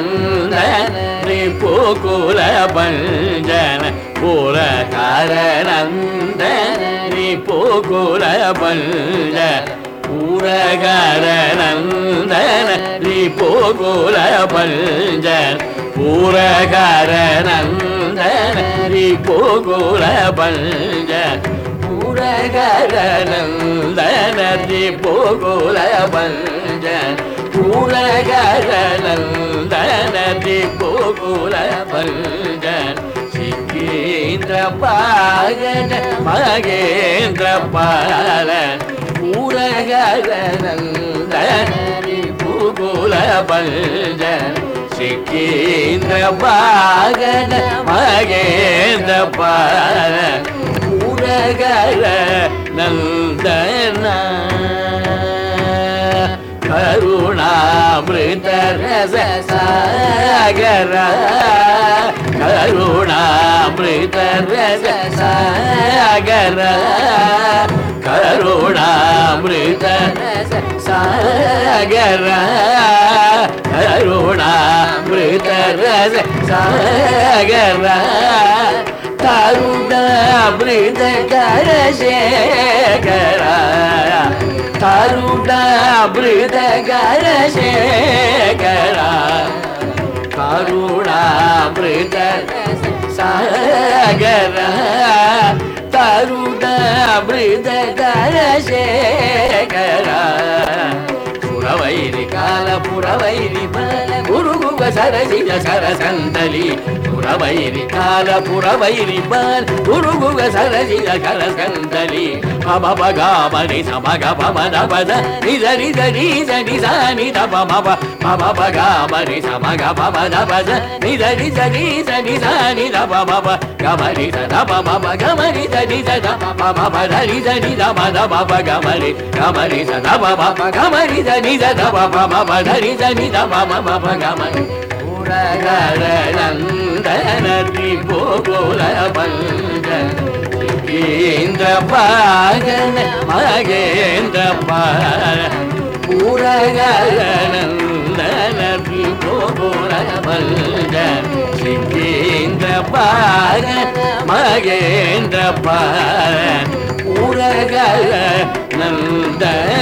நந்தன ரிபுகுல பஞ்சன புரகர நந்தன ரிபுகுல பஞ்சன புரகர நந்தன ரிபுகுல பஞ்சன புரகர நந்தன ரிபுகுல பஞ்சன புரகர நந்தன ரிபுகுல பஞ்சன புரகர நந்தன ரிபுகுல பஞ்சன சிகேந்திர பாகன மகேந்திர பாலன் புரகர நந்தன ரிபுகுல பஞ்சன சிகேந்திர பாகன மகேந்திர பாலன் புரகர நந்தன கருணாமிருத ரச சாகர கருணாமிருத ரச சாகர கருணாமிருத ரச சாகர கருணாமிருத ரச சாகர கருணாமிருத கரசேகர கருணாமிருத கரசேகர கருணாமிருத சாகர கருணாமிருத கரசேகர புறவைரி கால புறவைரி பல குருகுக சரசிஜ சரசந்தலி புறவைரி கால புறவைரி பல குருகுக சரசிஜ சரசந்தலி மமபகாமணி சமக பமதபத நித நித நித நிசானி தப மப மமபகாமணி சமக பமதபத நித நித நித நிசானி தப மப கமரி தப மப கமரி நித தப மப நித நித மத மப கமரி கமரி தப மப கமரி நித தப மப நித நித மப மப கமரி புரகர நந்தன ரிபுகுல பஞ்சன சிகேந்திர பாகன மகேந்திர பாலன் புரகர நந்தன ரிபுகுல பஞ்சன சிகேந்திர பாகன மகேந்திர பாலன் புரகர நந்தன